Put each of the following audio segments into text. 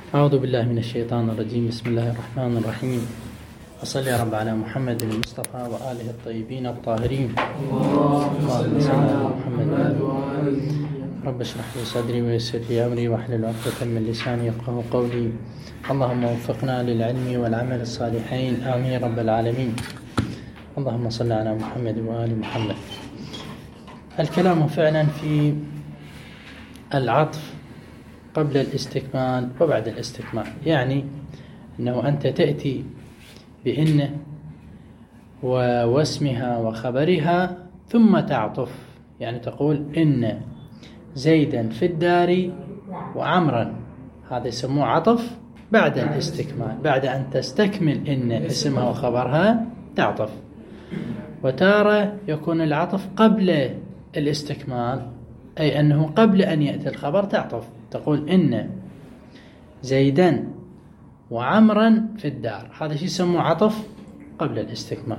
أعوذ بالله من الشيطان الرجيم. بسم الله الرحمن الرحيم. وصل يا رب على محمد المصطفى وآله الطيبين الطاهرين. اللهم صل على محمد. رب اشرح لي صدري ويسر لي أمري واحلل عقدة من لساني يفقهوا قولي. اللهم وفقنا للعلم والعمل الصالحين آمين رب العالمين. اللهم صل على محمد وآل محمد. الكلام فعلا في العطف قبل الاستكمال وبعد الاستكمال، يعني أنه أنت تأتي بإن واسمها وخبرها ثم تعطف، يعني تقول إن زيدا في الدار وعمرا، هذا يسموه عطف بعد الاستكمال، بعد أن تستكمل إن اسمها وخبرها تعطف. وتارة يكون العطف قبل الاستكمال، أي أنه قبل أن يأتي الخبر تعطف، تقول إن زيدا وعمرا في الدار، هذا شيء يسموه عطف قبل الاستكمال.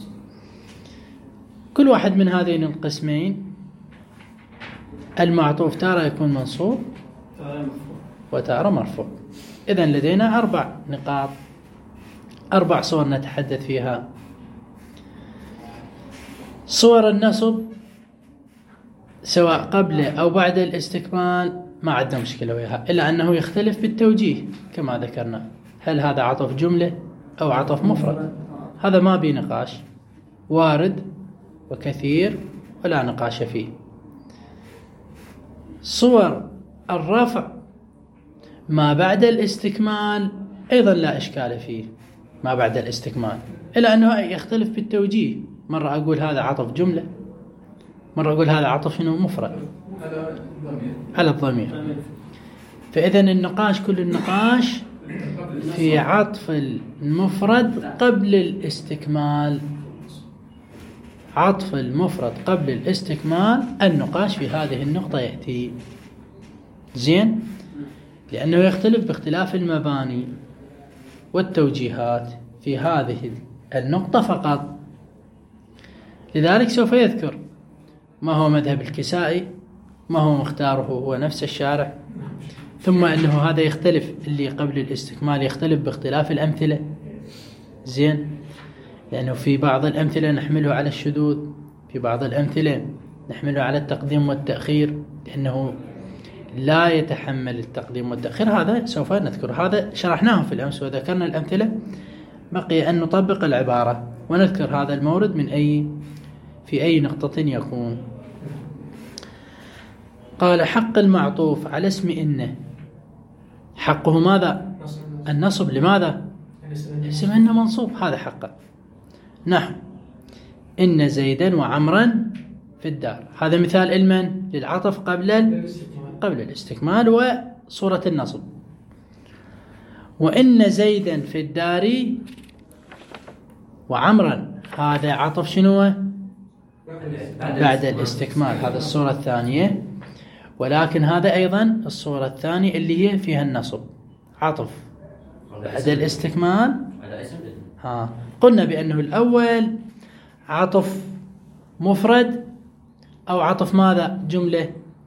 كل واحد من هذين القسمين المعطوف تارة يكون منصوب وتارة مرفوع. إذن لدينا 4 نقاط، 4 صور نتحدث فيها. صور النصب سواء قبل أو بعد الاستكمال ما عندنا مشكلة وياها، إلا أنه يختلف بالتوجيه كما ذكرنا، هل هذا عطف جملة أو عطف مفرد؟ هذا ما بي نقاش، وارد وكثير ولا نقاش فيه. صور الرفع ما بعد الاستكمال أيضا لا إشكال فيه، ما بعد الاستكمال، إلا أنه يختلف بالتوجيه، مرة أقول هذا عطف جملة، مرة أقول هذا عطف مفرد على الضمير. فإذا النقاش كل النقاش في عطف المفرد قبل الاستكمال، عطف المفرد قبل الاستكمال، النقاش في هذه النقطة يأتي زين، لأنه يختلف باختلاف المباني والتوجيهات في هذه النقطة فقط. لذلك سوف يذكر ما هو مذهب الكسائي، ما هو مختاره هو نفس الشارع، ثم أنه هذا يختلف، اللي قبل الاستكمال يختلف باختلاف الأمثلة زين، لأنه في بعض الأمثلة نحمله على الشذوذ، في بعض الأمثلة نحمله على التقديم والتأخير، لأنه لا يتحمل التقديم والتأخير. هذا سوف نذكر، هذا شرحناه في الأمس وذكرنا الأمثلة، بقي أن نطبق العبارة ونذكر هذا المورد من في أي نقطة يكون. قال حق المعطوف على اسم إن، حقه ماذا؟ النصب. لماذا؟ اسم إن منصوب، هذا حقه. نحو إن زيدا وعمرا في الدار، هذا مثال المن للعطف قبل الاستكمال وصورة النصب. وإن زيدا في الدار وعمرا، هذا عطف شنو؟ بعد الاستكمال، هذا الصورة الثانية، ولكن هذا أيضا الصورة الثانية اللي هي فيها النصب، عطف بعد الاستكمال. قلنا بأنه الأول عطف مفرد أو عطف ماذا؟ جملة.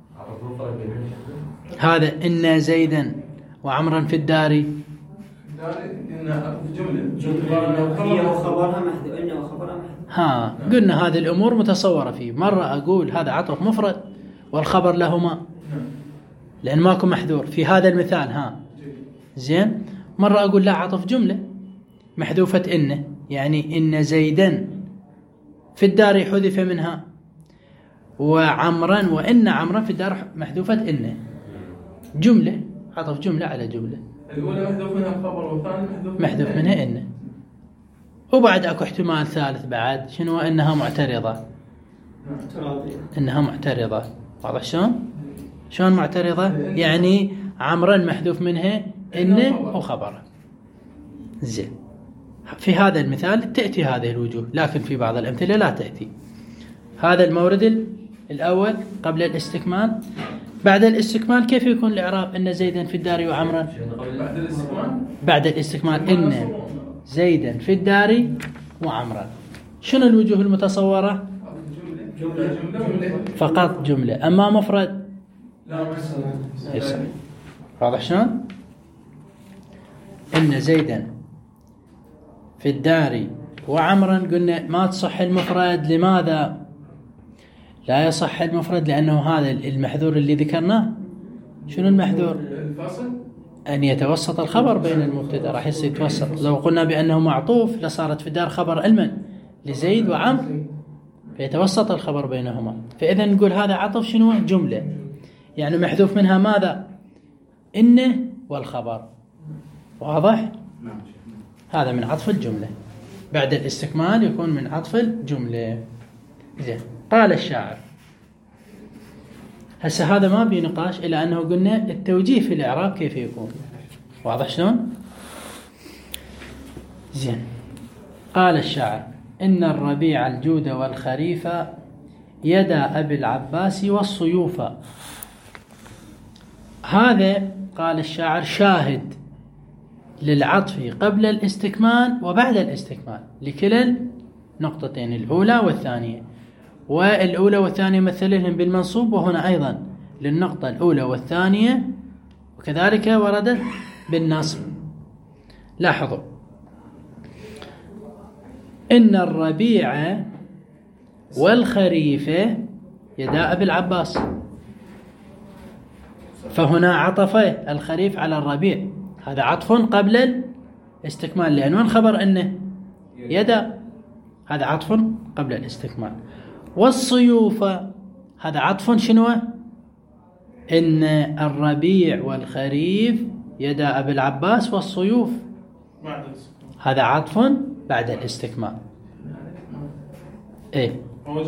هذا إن زيدا وعمرا في الدار، إن جملة وخبرها محذوف، إن وخبرها محذوف. قلنا هذه الأمور متصورة فيه، مرة أقول هذا عطف مفرد والخبر لهما لأن ماكو محذور في هذا المثال زين، مرة أقول لا عطف جملة محذوفة إن، يعني إن زيدا في الدار حذف منها، وعمرا وإن عمرا في الدار محذوفة إن، جملة، عطف جملة على جملة. الأولى محذوف منها الخبر والثاني محذوف منها إن. وبعد أكو احتمال ثالث بعد، شنو؟ إنها معترضة. إنها معترضة، واضح شلون معترضة؟ يعني عمرا محذوف منها إن وخبره زين. في هذا المثال تأتي هذه الوجوه، لكن في بعض الأمثلة لا تأتي. هذا المورد الأول قبل الاستكمال. بعد الاستكمال كيف يكون الإعراب؟ إن زيدا في الدار وعمرا بعد الاستكمال إن زيدا في الدار وعمرا. شنو الوجوه المتصورة؟ فقط جملة، أما مفرد لا. واضح شلون؟ إن زيدا في الدار وعمرا، قلنا ما تصح المفرد. لماذا لا يصح المفرد؟ لأنه هذا المحذور اللي ذكرناه. شنو المحذور؟ الفصل أن يتوسط الخبر بين المبتدا، راح يصير يتوسط. لو قلنا بأنه معطوف لصارت في الدار خبر المن لزيد وعمر، فيتوسط الخبر بينهما. فإذا نقول هذا عطف شنو؟ جملة، يعني محذوف منها ماذا؟ إنه والخبر. واضح؟ هذا من عطف الجملة، بعد الاستكمال يكون من عطف الجملة. زين. قال الشاعر. هسه هذا ما بي نقاش، إلا أنه قلنا التوجيه في الإعراب كيف يكون. واضح شلون؟ زين. قال الشاعر: إن الربيع الجود والخريف يدا أبي العباس والصيوف. هذا قال الشاعر شاهد للعطف قبل الاستكمال وبعد الاستكمال لكلا النقطتين الأولى والثانية. والأولى والثانية مثلهم بالمنصوب، وهنا أيضا للنقطة الأولى والثانية، وكذلك وردت بالنصب. لاحظوا: إن الربيع والخريف يدا أبي العباس، فهنا عطف الخريف على الربيع، هذا عطف قبل الاستكمال، لأن من خبر أنه يدا، هذا عطف قبل الاستكمال. والصيوف هذا عطف شنو؟ إن الربيع والخريف يدا أبي العباس والصيوف، هذا عطف بعد الاستكمال. إيه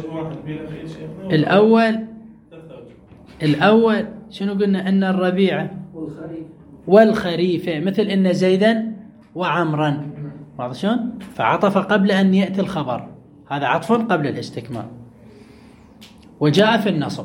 الأول شنو قلنا؟ إن الربيع والخريف مثل إن زيدا وعمرا. واضح شلون؟ فعطف قبل أن يأتي الخبر، هذا عطف قبل الاستكمال. وجاء في النصب.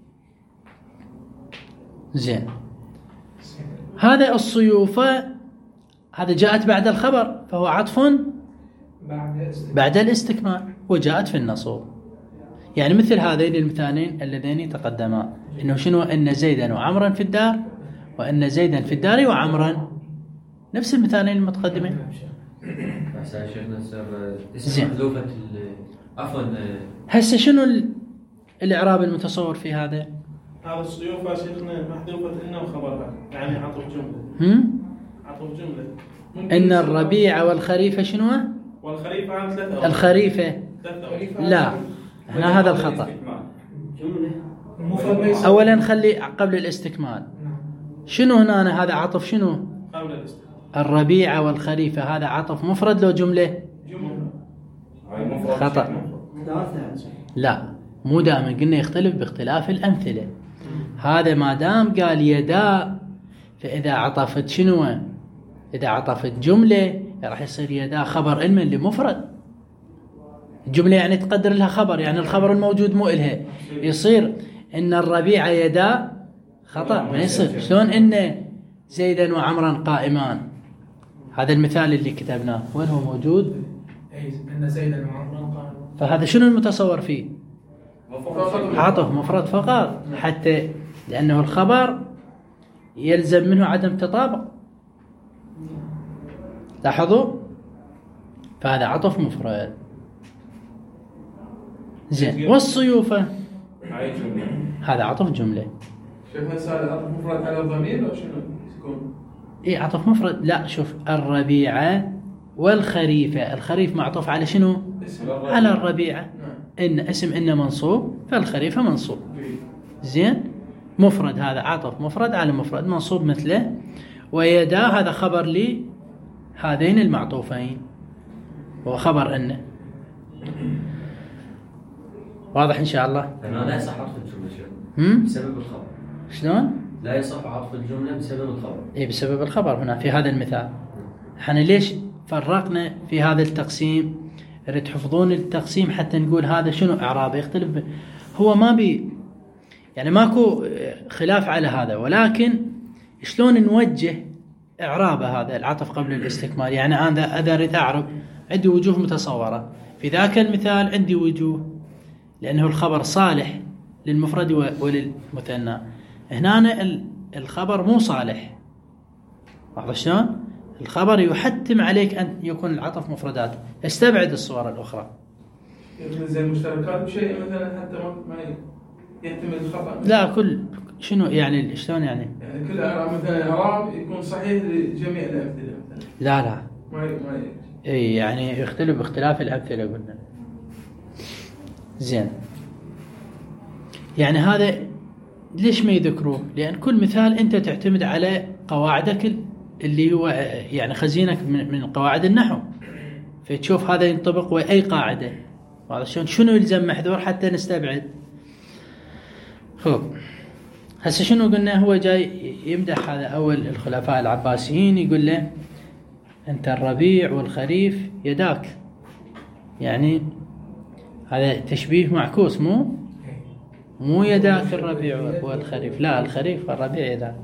زين. هذا الصيوف هذا جاءت بعد الخبر، فهو عطف بعد الاستكمال، وجاءت في النصب. يعني مثل هذين المثالين اللذين تقدما، إنه شنو؟ إن زيدا وعمرا في الدار، وإن زيدا في الدار وعمرا، نفس المثالين المتقدمين. زين. هسه شنو الإعراب المتصور في هذا؟ هذا الصيوف يا شيخنا محذوفة إنه وخبرها، يعني عطف جملة. عطف جملة. إن الربيع والخريف شنو؟ والخريف عام ثلاثة. الخريفة لا، هنا هذا الخطأ. أولا خلي قبل الاستكمال. شنو هنا؟ هذا عطف شنو؟ قبل الاستكمال. الربيع والخريفة هذا عطف مفرد لو جملة؟ خطأ. لا، مو دائما، قلنا يختلف باختلاف الأمثلة. هذا ما دام قال يدا، فإذا عطفت شنو؟ إذا عطفت جملة راح يصير يدا خبر علما لمفرد. الجملة يعني تقدر لها خبر، يعني الخبر الموجود مو إلها. يصير إن الربيع يدا خطأ، ما يصير. شلون إن زيدا وعمرا قائمان؟ هذا المثال اللي كتبناه وين هو موجود؟ إن زيدا وعمرا قائمان. فهذا شنو المتصور فيه؟ عطف مفرد فقط، حتى لأنه الخبر يلزم منه عدم تطابق. لاحظوا؟ فهذا عطف مفرد. زين. والصيوفة هذا عطف جملة. شوف هسه هذا عطف مفرد على الضمير أو شنو يكون؟ إيه عطف مفرد. لا، شوف: الربيعة والخريفة، الخريف معطوف على شنو؟ على الربيعة. إن اسم إن منصوب، فالخريفة منصوب. زين. مفرد، هذا عطف مفرد على مفرد منصوب مثله. ويدا هذا خبر لي هذين المعطوفين، وخبر إن. واضح إن شاء الله؟ لا يصح عطف الجملة بسبب الخبر. شلون؟ لا يصح عطف الجملة بسبب الخبر. إيه بسبب الخبر هنا في هذا المثال. احنا ليش فرقنا في هذا التقسيم؟ رد تحفظون التقسيم حتى نقول هذا شنو إعرابه يختلف. هو ما بي يعني ماكو خلاف على هذا، ولكن شلون نوجه إعرابه هذا العطف قبل الاستكمال. يعني أنا إذا أريد أعرب عندي وجوه متصورة في ذاك المثال، عندي وجوه لأنه الخبر صالح للمفرد وللمثنى. هنا الخبر مو صالح. واضح شلون؟ الخبر يحتم عليك أن يكون العطف مفردات. استبعد الصور الأخرى. زي المشتركات بشيء مثلا حتى ما يحتمل الخطأ. لا كل شنو يعني شلون يعني؟ يعني كل إعراب مثلا إعراب يكون صحيح لجميع الأمثلة مثلا. لا ما اي يعني يختلف باختلاف الأمثلة قلنا. زين. يعني هذا ليش ما يذكروه؟ لأن كل مثال أنت تعتمد على قواعدك اللي هو يعني خزينك من قواعد النحو، فتشوف هذا ينطبق وأي قاعدة. هذا شنو يلزم محذور حتى نستبعد. خب هسه شنو قلنا؟ هو جاي يمدح هذا أول الخلفاء العباسيين، يقول له أنت الربيع والخريف يداك. يعني هذا تشبيه معكوس، مو يداك الربيع والخريف، لا الخريف والربيع يداك.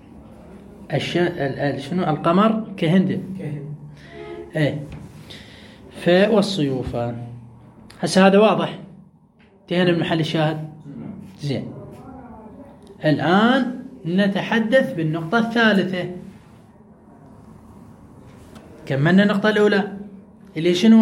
شنو القمر كهند. ايه والصيوفة. هسه هذا واضح، انتهينا من محل الشاهد. زين. الآن نتحدث بالنقطة الثالثة. كملنا النقطة الأولى اللي شنو؟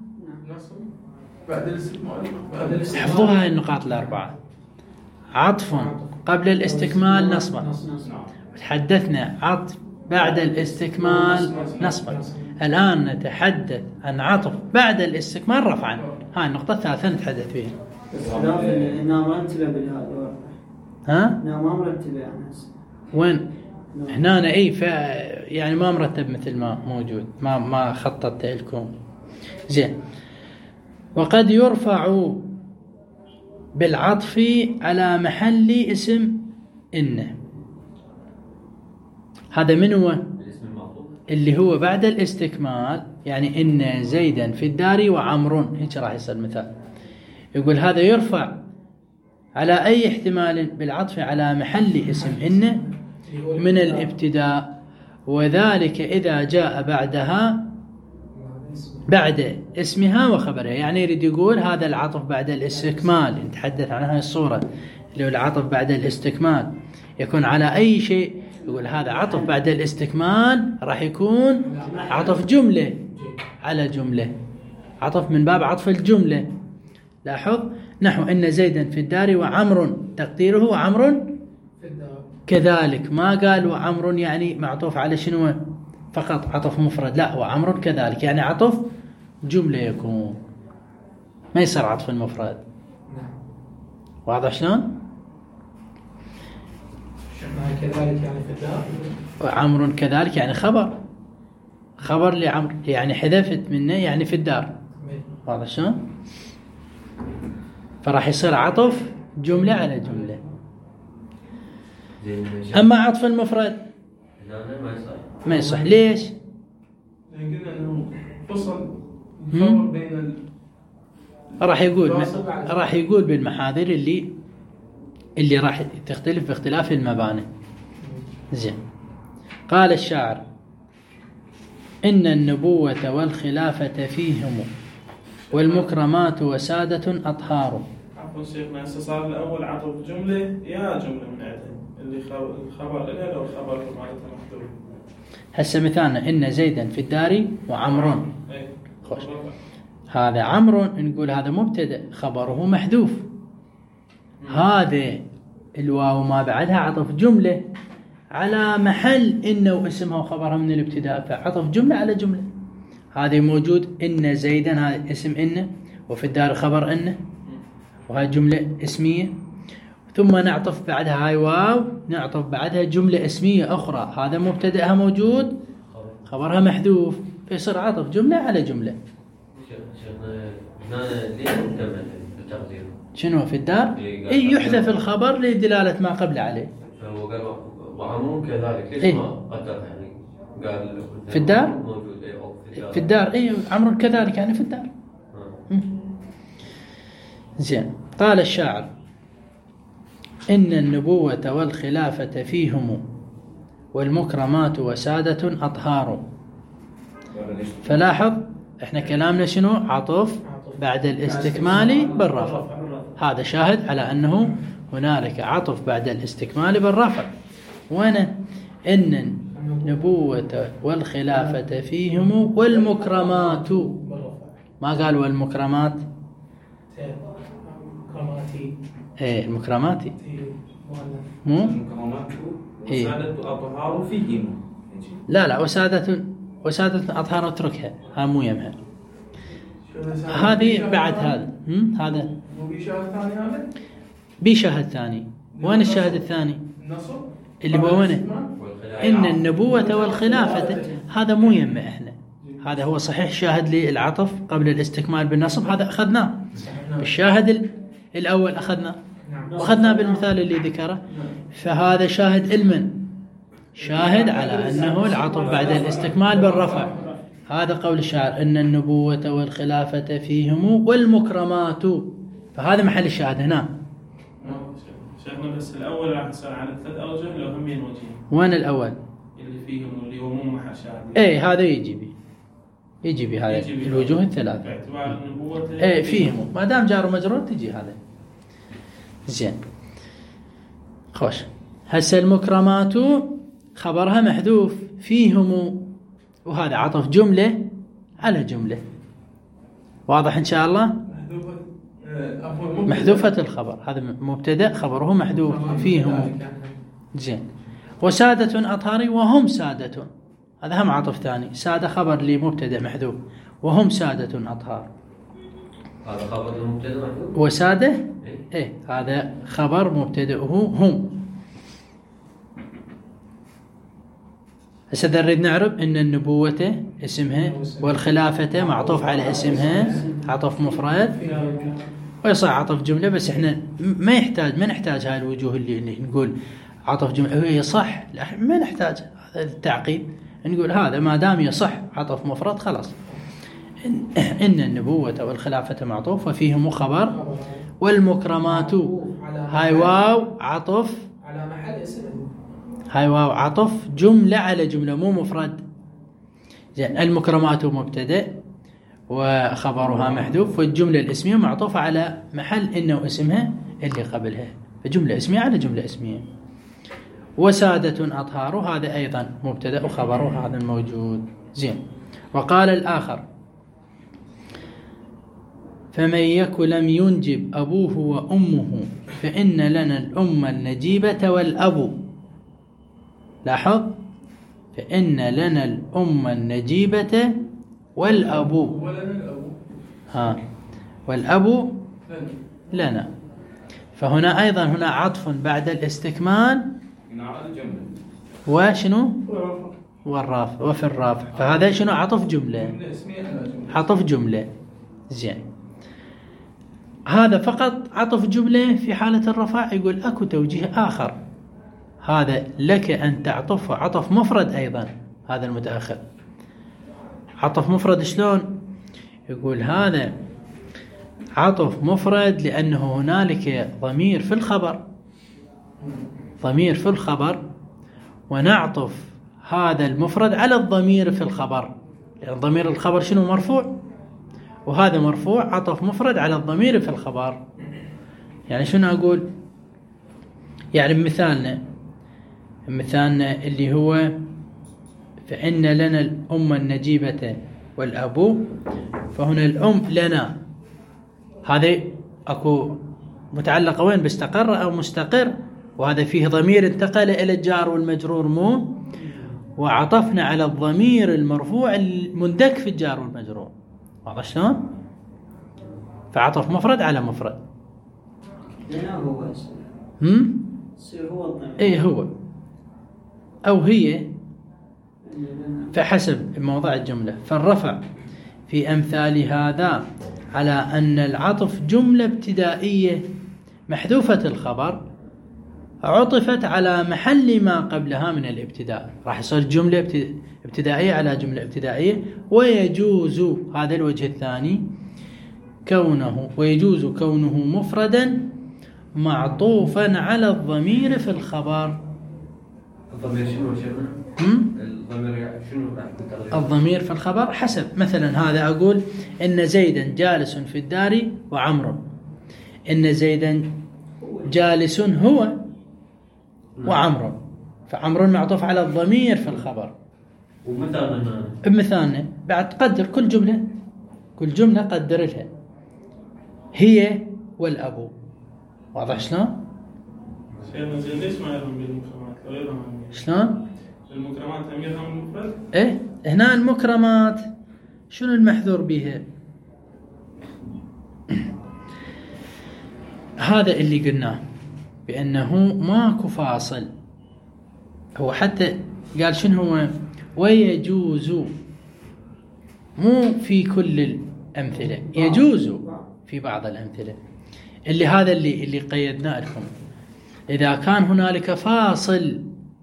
بعد الاستكمال. حفظوها هاي النقاط الأربعة. عطف قبل الاستكمال نصبا. تحدثنا عطف بعد الاستكمال نصبا. الآن نتحدث عن عطف بعد الاستكمال رفعا. هاي النقطة الثالثة نتحدث فيها. هنا مرتبة بالهذا. ها؟ هنا ما مرتبة يعني. وين؟ هنا اي يعني ما مرتب مثل ما موجود، ما خططت لكم. زين. وقد يرفع بالعطف على محل اسم إن. هذا من هو؟ اللي هو بعد الاستكمال. يعني إن زيدا في الدار وعمر، هيك راح يصير مثال. يقول هذا يرفع على أي احتمال بالعطف على محل اسم إن من الابتداء، وذلك إذا جاء بعد اسمها وخبرها. يعني يريد يقول هذا العطف بعد الاستكمال، نتحدث عن هذه الصورة اللي هو العطف بعد الاستكمال يكون على أي شيء. يقول هذا عطف بعد الاستكمال راح يكون عطف جملة على جملة، عطف من باب عطف الجملة. لاحظ نحو إن زيدا في الدار وعمر، تقديره وعمر كذلك. ما قال وعمر يعني معطوف على شنو فقط عطف مفرد، لا وعمر كذلك يعني عطف جملة يكون، ما يصير عطف المفرد. واضح شلون؟ كذلك يعني في الدار. وعمر كذلك يعني خبر لعمر، يعني حذفت منه يعني في الدار. واضح شلون؟ فراح يصير عطف جملة على جملة. أما عطف المفرد ما يصح. ليش؟ لأن قلنا أنه فصل الخبر بين راح يقول بالمحاذير اللي راح تختلف باختلاف المباني. زين. قال الشاعر إن النبوة والخلافة فيهم والمكرمات وسادة أطهار. عفوا شيخنا، صار الأول عطف جملة يا جملة من عدن اللي الخبر إلها لو الخبر مالتها محذوف. هسه مثالنا إن زيدا في الدار وعمر. خوش. هذا عمر نقول هذا مبتدأ خبره محذوف. هذا الواو ما بعدها عطف جملة على محل إنه واسمها وخبرها من الابتداء، فعطف جملة على جملة. هذا موجود إن زيدا، هذا اسم إن، وفي الدار خبر إن، وهذه جملة اسمية. ثم نعطف بعدها هاي واو، نعطف بعدها جملة اسمية أخرى، هذا مبتدأها موجود خبرها محذوف، فيصير عطف جملة على جملة. شنو في الدار؟ يحذف الخبر لدلالة ما قبل عليه. فهو قال وعمر كذلك، ليش ما قدر يعني قال في الدار؟ موجود في الدار عمر كذلك يعني في الدار. زين. قال الشاعر إن النبوة والخلافة فيهم والمكرمات وسادة أطهار. فلاحظ احنا كلامنا شنو؟ عطف بعد الاستكمال بالرفع. هذا شاهد على أنه هنالك عطف بعد الاستكمال بالرفع. وأنا إن نبوة والخلافة فيهم والمكرمات. ما قال والمكرمات. مكرماتي. ايه المكرماتي مو وسادة أطهار فيهم. لا وسادة أطهار اتركها، ها مو يمها. هذه بعد هذا مو بشاهد ثاني هذا؟ بشاهد ثاني. وين الشاهد الثاني؟ النصب اللي هو وين؟ إن النبوة والخلافة. هذا مو يمه احنا، هذا هو صحيح شاهد للعطف قبل الاستكمال بالنصب، هذا أخذناه. الشاهد الأول أخذناه وأخذناه بالمثال اللي ذكره. فهذا شاهد المن، شاهد على أنه العطف بعد الاستكمال بالرفع. هذا قول الشاعر إن النبوة والخلافة فيهم والمكرمات. فهذا محل الشاهد هنا. شيخنا بس الأول راح يصير على 3 أوجه لو همين وجهين. وين الأول؟ اللي فيهم اللي هو مو محل شاهد. إيه هذا يجي بي هذا الوجوه الثلاثة. باعتبار النبوة. إيه فيهم، ما دام جار ومجرور تجي هذا. زين. خوش. هسه المكرمات خبرها محذوف، فيهم وهذا عطف جملة على جملة. واضح إن شاء الله؟ محذوفة الخبر، هذا مبتدأ خبره محذوف فيهم. زين. وسادة أطهار وهم سادة، هذا هم عطف ثاني. سادة خبر لمبتدأ محذوف، وهم سادة أطهار. هذا خبر المبتدأ محذوف. وسادة إيه هذا خبر مبتدأه هم. هسه نريد نعرف ان النبوة اسمها والخلافة معطوف على اسمها عطف مفرد ويصح عطف جملة. بس احنا ما نحتاج هاي الوجوه اللي نقول عطف جملة هي صح، ما نحتاج هذا التعقيد. نقول هذا ما دام يصح عطف مفرد خلاص. ان النبوة والخلافة معطوف وفيهم خبر والمكرمات. هاي واو عطف على محل اسم. هاي واو عطف جملة على جملة مو مفرد. زين. المكرمات مبتدأ وخبرها محذوف، والجملة الاسمية معطوفة على محل إنه اسمها اللي قبلها، فجملة اسمية على جملة اسمية. وسادة أطهار هذا أيضا مبتدأ وخبره هذا الموجود. زين. وقال الآخر فمن يك لم ينجب أبوه وأمه فإن لنا الأم النجيبة والأب. لاحظ فإن لنا الأم النجيبة والأب. والأب لنا. فهنا أيضا هنا عطف بعد الاستكمال وشنو والرافع وفي الرافع. فهذا شنو عطف جملة، عطف جملة. زين. هذا فقط عطف جملة في حالة الرفع. يقول أكو توجيه آخر، هذا لك أن تعطف عطف مفرد أيضا. هذا المتأخر عطف مفرد شلون؟ يقول هذا عطف مفرد لأنه هنالك ضمير في الخبر، ضمير في الخبر، ونعطف هذا المفرد على الضمير في الخبر، لأن ضمير الخبر شنو مرفوع، وهذا مرفوع عطف مفرد على الضمير في الخبر. يعني شنو أقول؟ يعني مثالنا اللي هو فإن لنا الأم النجيبة والأب. فهنا الأم لنا هذا أكو متعلقة وين؟ باستقر أو مستقر، وهذا فيه ضمير انتقل إلى الجار والمجرور مو، وعطفنا على الضمير المرفوع المندك في الجار والمجرور. واضح شلون؟ فعطف مفرد على مفرد. لنا هو يصير هو الضمير. ايه هو أو هي فحسب موضع الجملة. فالرفع في أمثال هذا على أن العطف جملة ابتدائية محذوفة الخبر عطفت على محل ما قبلها من الابتداء، راح يصير جملة ابتدائية على جملة ابتدائية. ويجوز هذا الوجه الثاني ويجوز كونه مفردا معطوفا على الضمير في الخبر. الضمير شنو الضمير شنو راح يكون؟ الضمير في الخبر حسب. مثلا هذا أقول إن زيدا جالس في الدار وعمر. إن زيدا جالس هو وعمر، فعمر معطوف على الضمير في الخبر. ومثالنا بمثالنا بعد تقدر كل جملة قدر لها هي والأبو. واضح شلون؟ زين ليش ما يرهم بالمكرمات؟ لو يرهم شلون؟ المكرمات هم يرهم المفرد؟ ايه هنا المكرمات شنو المحذور بها؟ هذا اللي قلناه بأنه ماكو فاصل. هو حتى قال شنو هو؟ ويجوز، مو في كل الأمثلة، يجوز في بعض الأمثلة. هذا اللي قيدنا لكم. إذا كان هنالك فاصل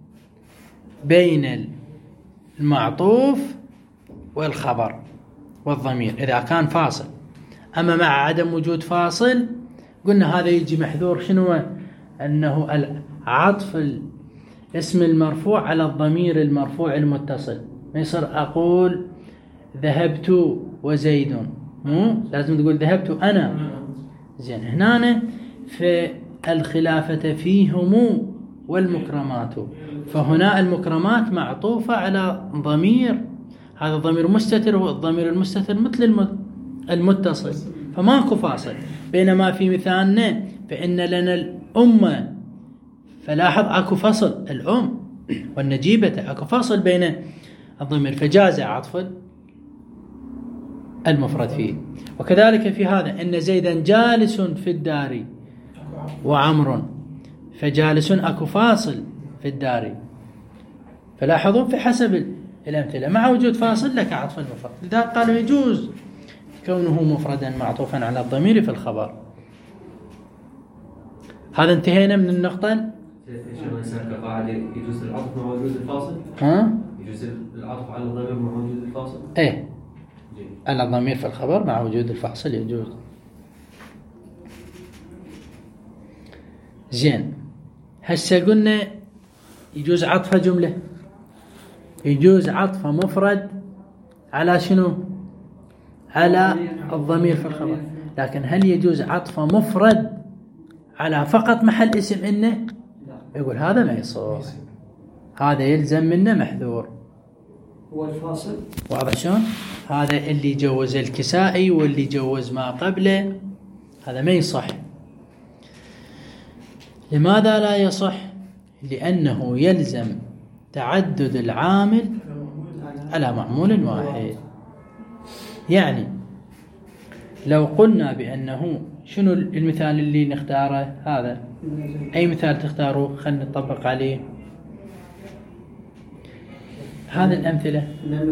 بين المعطوف والخبر والضمير، إذا كان فاصل. أما مع عدم وجود فاصل قلنا هذا يجي محذور. شنو؟ أنه عطف الاسم المرفوع على الضمير المرفوع المتصل. ما يصير أقول ذهبت وزيد، مو لازم تقول ذهبت أنا. زين هنا في الخلافة فيهم والمكرمات، فهنا المكرمات معطوفة على ضمير، هذا الضمير مستتر، والضمير المستتر مثل المتصل، فماكو فاصل. بينما في مثالنا فإن لنا الأمة، فلاحظ اكو فصل، الأم والنجيبة اكو فاصل بين الضمير، فجاز عطف المفرد فيه. وكذلك في هذا إن زيدا جالس في الدار وعمر، فجالس اكو فاصل في الدار. فلاحظوا في حسب الأمثلة مع وجود فاصل لك عطف المفرد. لذلك قالوا يجوز كونه مفردا معطوفا على الضمير في الخبر. هذا انتهينا من النقطة. قاعدة يجوز العطف مع وجود الفاصل. يجوز العطف على الضمير مع وجود الفاصل. ايه على الضمير في الخبر مع وجود الفاصل يجوز. زين هسه قلنا يجوز عطف جملة، يجوز عطف مفرد على شنو؟ على الضمير في الخبر. لكن هل يجوز عطف مفرد على فقط محل اسم إنه؟ يقول هذا ما يصح، هذا يلزم منه محذور. هو الفاصل. واضح شلون؟ هذا اللي جوز الكسائي واللي جوز ما قبله، هذا ما يصح. لماذا لا يصح؟ لأنه يلزم تعدد العامل على معمول واحد. يعني لو قلنا بأنه شنو المثال اللي نختاره؟ هذا أي مثال تختاروه خلنا نطبق عليه هذه الأمثلة.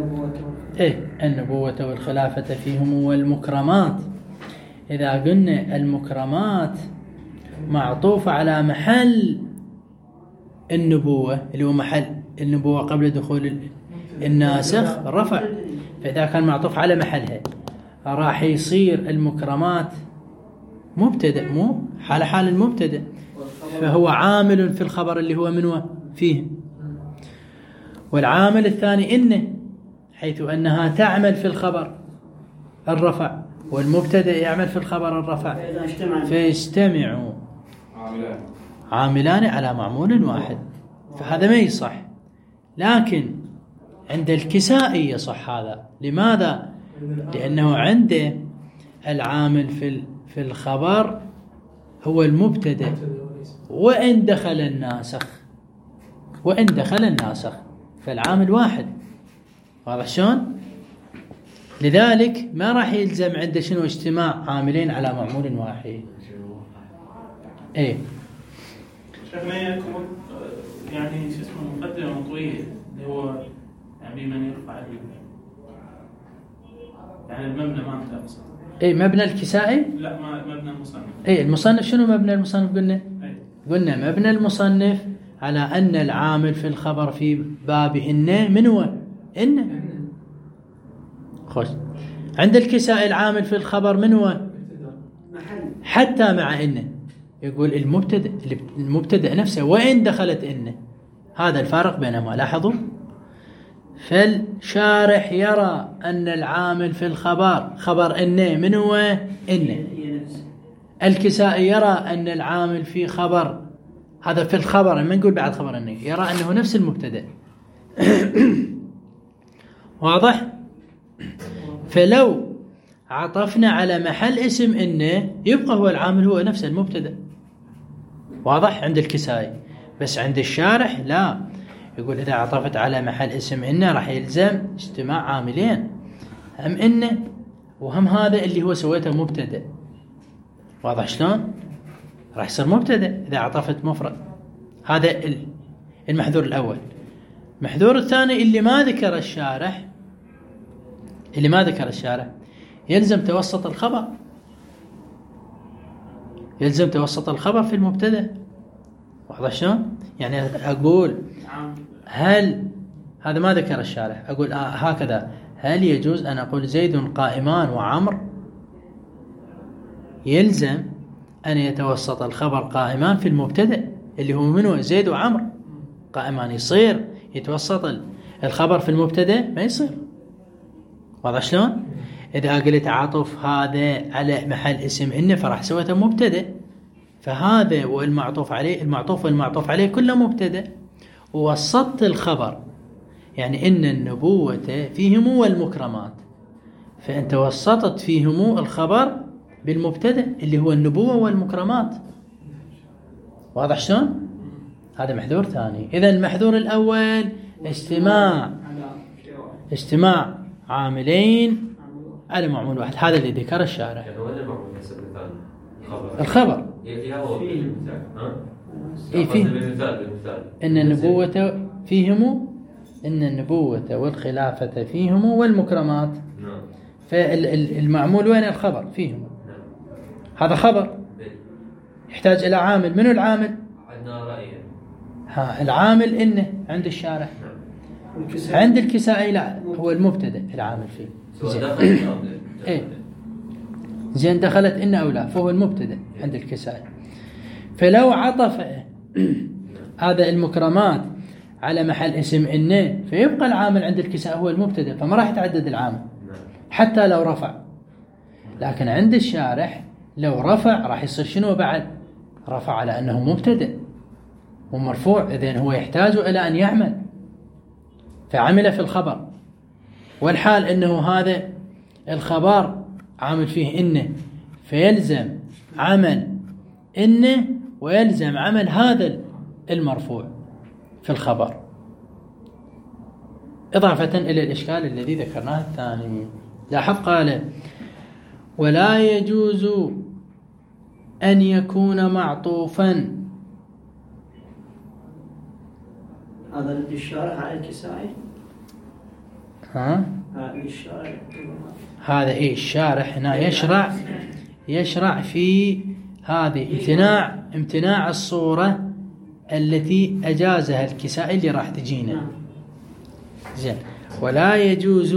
النبوة والخلافة فيهم والمكرمات. إذا قلنا المكرمات معطوفة على محل النبوة اللي هو محل النبوة قبل دخول الناسخ رفع، فإذا كان معطوف على محلها راح يصير المكرمات مبتدأ، مو حال المبتدأ، فهو عامل في الخبر اللي هو منه فيه. والعامل الثاني إنه، حيث أنها تعمل في الخبر الرفع والمبتدأ يعمل في الخبر الرفع، فيجتمعوا عاملان على معمول واحد، فهذا ما يصح. لكن عند الكسائي يصح هذا. لماذا؟ لأنه عنده العامل في الخبر هو المبتدأ وإن دخل الناسخ فالعامل واحد. واضح شلون؟ لذلك ما راح يلزم عنده شنو اجتماع عاملين على معمول واحد. ايه شيخنا يعني شو اسمه مقدمة مطوية اللي هو يعني من يرفع يعني المبنى ما انت اقصد. ايه مبنى الكسائي؟ لا مبنى المصنف. ايه المصنف شنو مبنى المصنف قلنا؟ أي. قلنا مبنى المصنف على أن العامل في الخبر في باب إن من هو؟ إن. خوش. عند الكسائي العامل في الخبر من هو؟ حتى مع إن. يقول المبتدأ نفسه وإن دخلت إن. هذا الفارق بينهما. لاحظوا؟ فالشارح يرى أن العامل في الخبر خبر إن من هو؟ إن. الكسائي يرى أن العامل في خبر هذا في الخبر، ما نقول بعد خبر إن، يرى أنه نفس المبتدأ. واضح؟ فلو عطفنا على محل اسم إنه يبقى هو العامل هو نفس المبتدأ. واضح عند الكسائي، بس عند الشارح لا، يقول إذا عطفت على محل اسم إنه راح يلزم اجتماع عاملين، هم إنه وهم هذا اللي هو سويته مبتدأ. واضح شلون؟ راح يصير مبتدأ إذا عطفت مفرد. هذا المحذور الأول. المحذور الثاني اللي ما ذكر الشارح، يلزم توسط الخبر، يلزم توسط الخبر في المبتدأ. واضح شلون؟ يعني أقول هل هذا ما ذكر الشارح، أقول هكذا، هل يجوز أن أقول زيد قائمان وعمر؟ يلزم أن يتوسط الخبر قائمان في المبتدأ اللي هو منه زيد وعمر قائمان. يصير يتوسط الخبر في المبتدأ؟ ما يصير. واضح شلون؟ إذا قلت عطف هذا على محل اسم إنه فراح سويته مبتدأ، فهذا والمعطوف عليه، المعطوف والمعطوف عليه كله مبتدأ، ووسطت الخبر يعني إن النبوة فيهم والمكرمات، فأنت وسطت فيهم الخبر بالمبتدأ اللي هو النبوة والمكرمات. واضح شلون؟ هذا محذور ثاني. إذا المحذور الأول اجتماع عاملين على معمول واحد، هذا اللي ذكر الشارع. الخبر فيه إن النبوة فيهم، إن النبوة والخلافة فيهم والمكرمات. فالمعمول وين؟ الخبر فيهم. هذا خبر يحتاج إلى عامل. منو العامل؟ عندنا رأيين. العامل إنه عند الشارع. عند الكسائي لا، هو المبتدأ العامل فيه. زين دخلت إن أو لا، فهو المبتدأ عند الكسائي. فلو عطف هذا المكرمات على محل اسم إنه، فيبقى العامل عند الكسائي هو المبتدأ، فما راح يتعدد العامل حتى لو رفع. لكن عند الشارح لو رفع راح يصير شنو بعد؟ رفع على أنه مبتدأ ومرفوع، إذن هو يحتاج إلى أن يعمل، فعمل في الخبر. والحال أنه هذا الخبر عامل فيه إنه، فيلزم عمل إنه ويلزم عمل هذا المرفوع في الخبر، إضافة إلى الإشكال الذي ذكرناه الثاني. لاحظ قال ولا يجوز أن يكون معطوفا. هذا للشارح على الكسائي. هذا إيه الشارح هنا يشرع في هذه امتناع الصورة التي أجازها الكسائي اللي راح تجينا. زين. ولا يجوز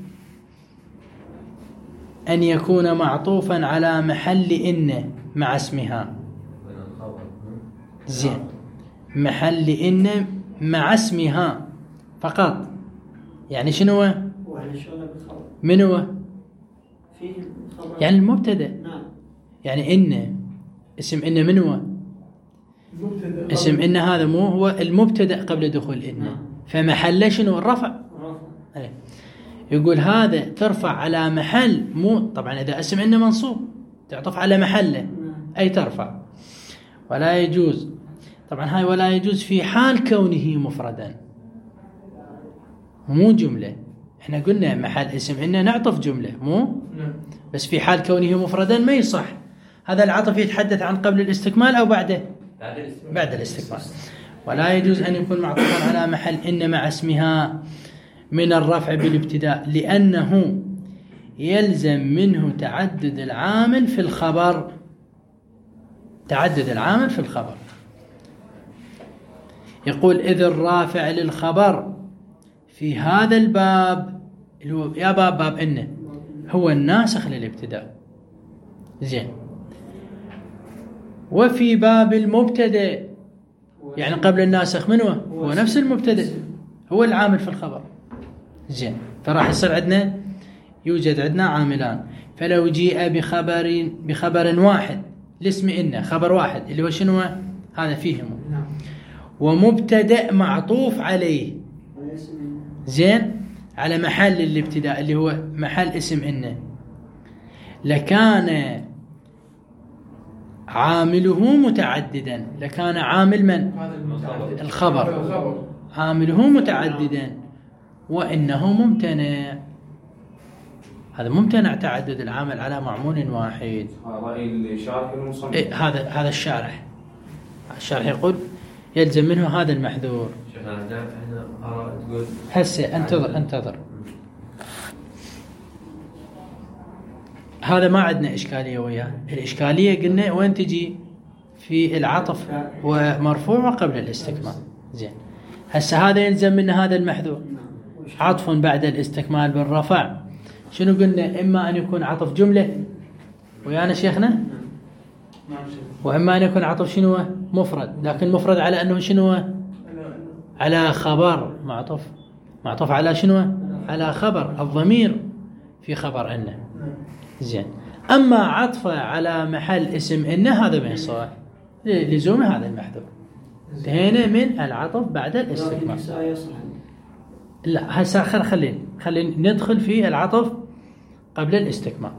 أن يكون معطوفا على محل إن مع اسمها. زين. محل إن مع اسمها فقط، يعني شنو؟ من هو؟ يعني المبتدأ. يعني إن اسم إن من هو؟ اسم إن هذا مو هو المبتدأ قبل دخول إن، فمحل شنو؟ الرفع. يقول هذا ترفع على محل، مو طبعا إذا اسم إن منصوب تعطف على محله أي ترفع. ولا يجوز، طبعا هاي ولا يجوز في حال كونه مفردا مو جملة. احنا قلنا محل اسم إن نعطف جملة مو، بس في حال كونه مفردا ما يصح. هذا العطف يتحدث عن قبل الاستكمال أو بعده؟ بعد الاستكمال. ولا يجوز أن يكون معطوفا على محل إن مع اسمها من الرفع بالابتداء، لأنه يلزم منه تعدد العامل في الخبر. تعدد العامل في الخبر. يقول إذ الرافع للخبر في هذا الباب اللي هو يا باب إنه هو الناسخ للابتداء. زين. وفي باب المبتدأ يعني قبل الناسخ من هو نفس المبتدأ، هو العامل في الخبر. زين. فراح يصير عندنا يوجد عندنا عاملان. فلو جيء بخبر واحد لاسم إن، خبر واحد اللي هو شنو؟ هذا فيهم. ومبتدأ معطوف عليه زين على محل الابتداء اللي هو محل اسم إن، لكان عامله متعددا. لكان عامل من؟ الخبر. عامله متعددا وإنه ممتنع. هذا ممتنع تعدد العامل على معمول واحد. رأي الشارح المصنف. هذا الشارح يقول يلزم منه هذا المحذور. هسه انتظر. هذا ما عندنا إشكالية وياه. الإشكالية قلنا وين تجي؟ في العطف ومرفوع قبل الاستكمال. زين هسه هذا يلزم منه هذا المحذور، عطف بعد الاستكمال بالرفع. شنو قلنا؟ إما أن يكون عطف جملة ويانا شيخنا، وإما أن يكون عطف شنو؟ مفرد. لكن مفرد على أنه شنو؟ على خبر. معطوف على شنو؟ على خبر. الضمير في خبر إنه. زين أما عطفه على محل اسم إنه هذا ما يصح لزوم هذا المحذور. انتهينا من العطف بعد الاستكمال. لا هسه خلينا ندخل في العطف قبل الاستكمال.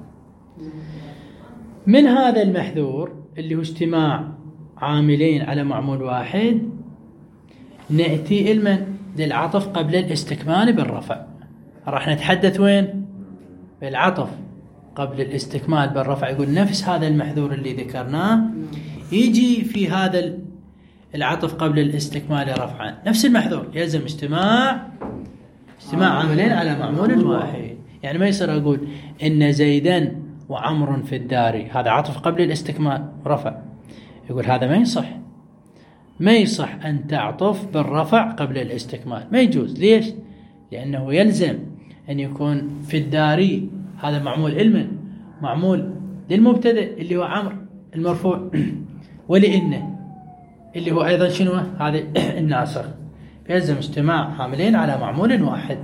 من هذا المحذور اللي هو اجتماع عاملين على معمول واحد، نأتي للعطف قبل الاستكمال بالرفع. راح نتحدث وين؟ بالعطف قبل الاستكمال بالرفع. يقول نفس هذا المحذور اللي ذكرناه يجي في هذا العطف قبل الاستكمال رفعا. نفس المحذور يلزم اجتماع عاملين على معمول واحد. يعني ما يصير أقول إن زيدا وعمر في الدار، هذا عطف قبل الاستكمال رفع. يقول هذا ما يصح أن تعطف بالرفع قبل الاستكمال، ما يجوز. ليش؟ لأنه يلزم أن يكون في الداري هذا معمول للمبتدأ اللي هو عمر المرفوع، ولإنه اللي هو أيضا شنو؟ هذا الناسخ. يلزم اجتماع عاملين على معمول واحد.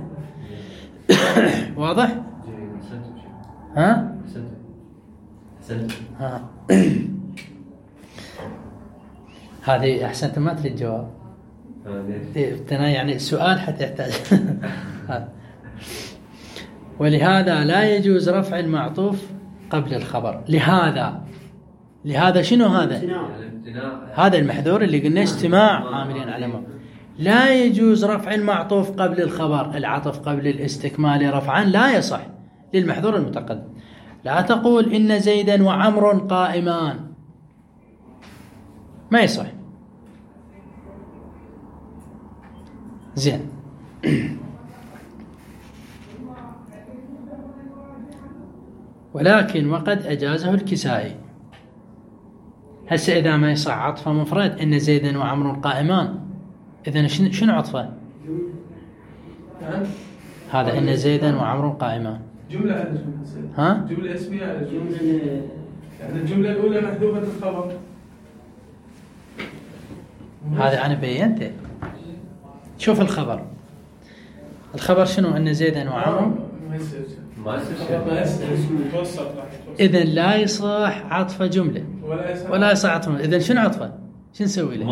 واضح؟ ها؟ هذه أحسنت ما تريد جواب. يعني السؤال حتى يحتاج. ولهذا لا يجوز رفع المعطوف قبل الخبر. لهذا شنو هذا المحذور اللي قلنا اجتماع عاملين على لا يجوز رفع المعطوف قبل الخبر. العطف قبل الاستكمال رفعا لا يصح للمحذور المتقدم. لا تقول إن زيدا وعمر قائمان، ما يصح. زين ولكن وقد أجازه الكسائي. هسه إذا ما يصح عطفه مفرد إن زيدا وعمر قائمان، إذن شنو عطفه؟ هذا إن زيدا وعمر قائمان جملة على جملة. جملة اسمية على جملة. يعني الجملة الأولى محذوفة الخبر. هذا أنا بينته. شوف الخبر شنو؟ إن زيدا وعمر إذن لا يصح عطف جملة ولا يصح عطف. إذن شنو عطفه؟ شو نسوي له؟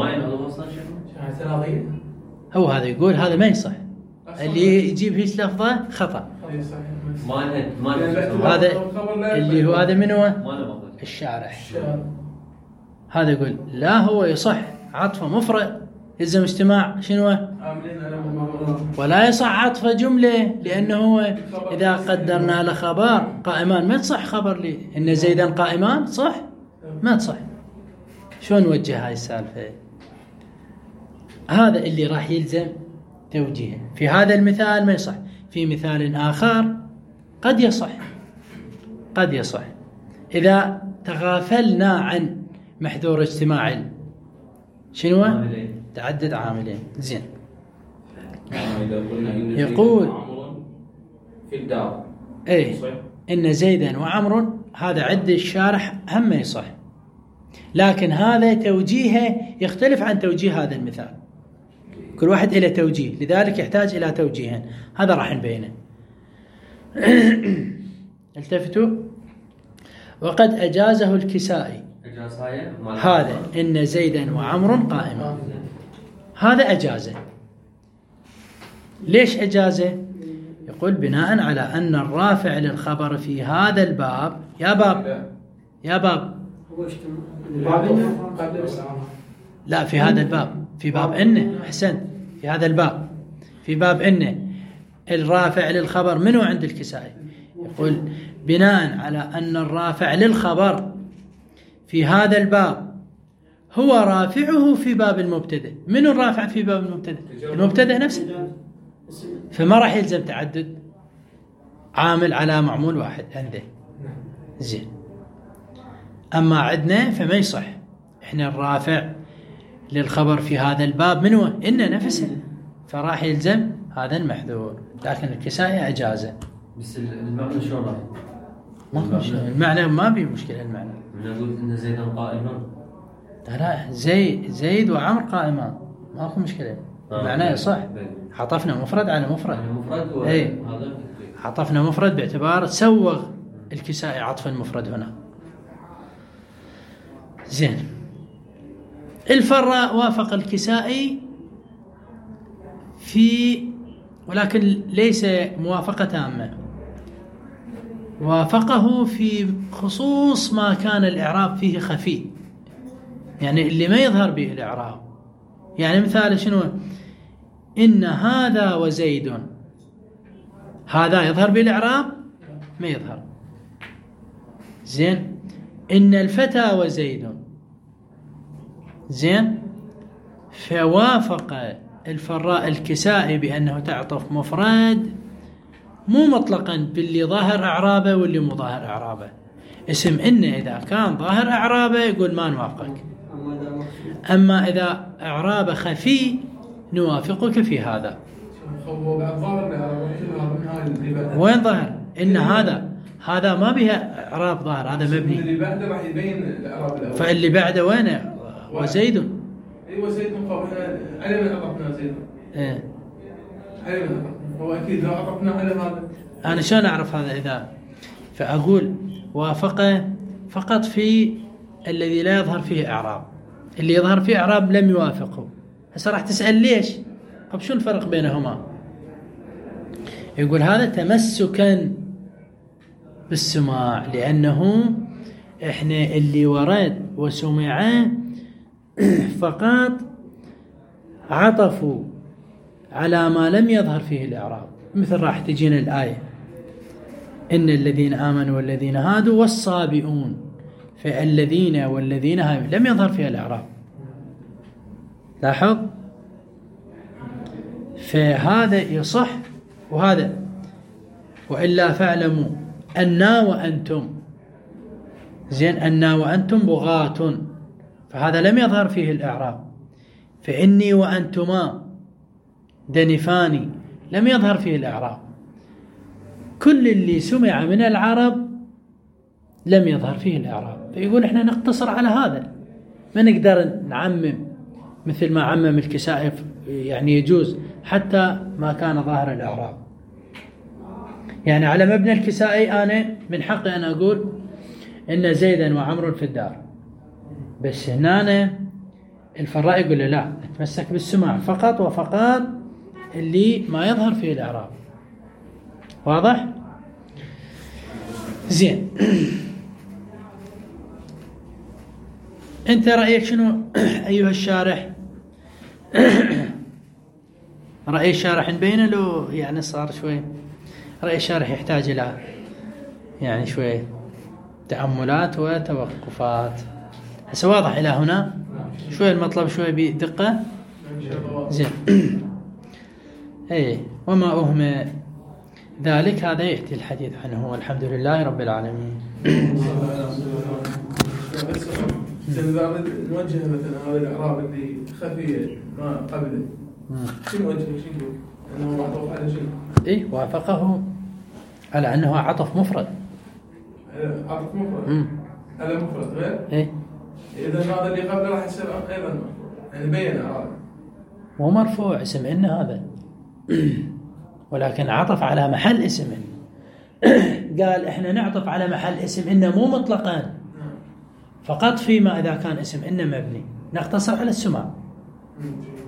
هو هذا يقول هذا ما يصح. اللي يجيب هيك لفظة خطأ. هذا اللي هو هذا من هو؟ الشارح. هذا يقول لا هو يصح عطفه مفرد يلزم اجتماع شنو؟ ولا يصح عطف جملة، لأنه إذا قدرنا لخبر قائمان ما تصح خبر لي إن زيدا قائمان صح؟ ما تصح. شو نوجه هاي السالفة؟ هذا اللي راح يلزم توجيهه. في هذا المثال ما يصح، في مثال آخر قد يصح إذا تغافلنا عن محذور اجتماعي شنو؟ تعدد عاملين. زين يقول في الدار إن زيدا وعمر، هذا عد الشارح هم يصح، لكن هذا توجيهه يختلف عن توجيه هذا المثال. كل واحد إلى توجيه، لذلك يحتاج إلى توجيهين. هذا راح نبينه. التفتوا. وقد أجازه الكسائي. هذا إن زيدا وعمر قائما، هذا أجازه. ليش أجازه؟ يقول بناء على أن الرافع للخبر في هذا الباب يا باب لا، في هذا الباب، في باب إنه، أحسنت، في هذا الباب، في باب إنه الرافع للخبر منه عند الكسائي. يقول بناء على أن الرافع للخبر في هذا الباب هو رافعه في باب المبتدأ. من الرافع في باب المبتدأ؟ المبتدأ نفسه، فما راح يلزم تعدد عامل على معمول واحد عنده. زين، أما عندنا فما يصح، إحنا الرافع للخبر في هذا الباب منه إن نفسه، فراح يلزم هذا المحذور، لكن الكسائي أجازه. بس المعنى شو راح؟ المعنى ما بيه مشكلة. المعنى نقول إن زيدا قائما، لا، زيد وعمر قائمان، ماكو مشكلة. المعنى يصح. عطفنا مفرد على مفرد. اي، عطفنا مفرد باعتبار سوغ الكسائي عطف المفرد هنا. زين، الفراء وافق الكسائي ولكن ليس موافقة تامة، وافقه في خصوص ما كان الإعراب فيه خفي، يعني اللي ما يظهر به الإعراب. يعني مثال شنو؟ إن هذا وزيد، هذا يظهر به الإعراب؟ ما يظهر. زين، إن الفتى وزيد، زين، فوافق الفراء الكسائي بأنه تعطف مفرد مو مطلقا باللي ظاهر إعرابه واللي مو ظاهر إعرابه. اسم إن إذا كان ظاهر إعرابه يقول ما نوافقك، أما إذا إعرابه خفي نوافقك في هذا. وين ظاهر؟ إن هذا ما بها إعراب ظاهر، هذا مبني. اللي بعده راح يبين الإعراب الأول. فاللي بعده وينه؟ وزيد. ايوه زيد مقابل على من عطفنا زيد. ايه، على من عطفنا، هو اكيد لو عطفنا على هذا. انا شلون اعرف هذا؟ اذا فاقول وافقه فقط في الذي لا يظهر فيه اعراب، اللي يظهر فيه اعراب لم يوافقه. هسه راح تسال ليش؟ طب شو الفرق بينهما؟ يقول هذا تمسكا بالسماع، لانه احنا اللي ورد وسمع فقط عطفوا على ما لم يظهر فيه الإعراب. مثل راح تجينا الآية إن الذين آمنوا والذين هادوا والصابئون، فالذين والذين هادوا لم يظهر فيها الإعراب، لاحظ. فهذا يصح وهذا. وإلا فاعلموا أنا وأنتم، زين، أنا وأنتم بغاة، فهذا لم يظهر فيه الإعراب. فإني وأنتما دنفاني لم يظهر فيه الإعراب. كل اللي سمع من العرب لم يظهر فيه الإعراب. فيقول إحنا نقتصر على هذا، ما نقدر نعمم مثل ما عمم الكسائي، يعني يجوز حتى ما كان ظاهر الإعراب. يعني على مبنى الكسائي أنا من حقي أن أقول إن زيدا وعمر في الدار، بس هنا الفراء يقول له لا، نتمسك بالسماع فقط وفقط اللي ما يظهر فيه الإعراب. واضح؟ زين. أنت رأيك شنو أيها الشارح؟ رأي الشارح نبينه له يعني صار شوي، رأي الشارح يحتاج إلى يعني شوي تأملات وتوقفات. هسه واضح إلى هنا؟ شوي المطلب شوي بدقة. زين. اي، وما أهم ذلك هذا يأتي الحديث عنه، والحمد لله رب العالمين. نوجه مثلا هذا الإعراب اللي خفي ما قبله، شو نوجه؟ شو نقول؟ أنه عطف على شنو؟ إيه، وافقه على أنه عطف مفرد. عطف مفرد. على مفرد غير؟ إيه. إذا هذا اللي قبله راح يصير أيضا مفرد، يعني بين إعراب. مو مرفوع اسم إن هذا، ولكن عطف على محل اسم إن. قال إحنا نعطف على محل اسم إن مو مطلقا، فقط فيما إذا كان اسم إن مبني نقتصر على السماع.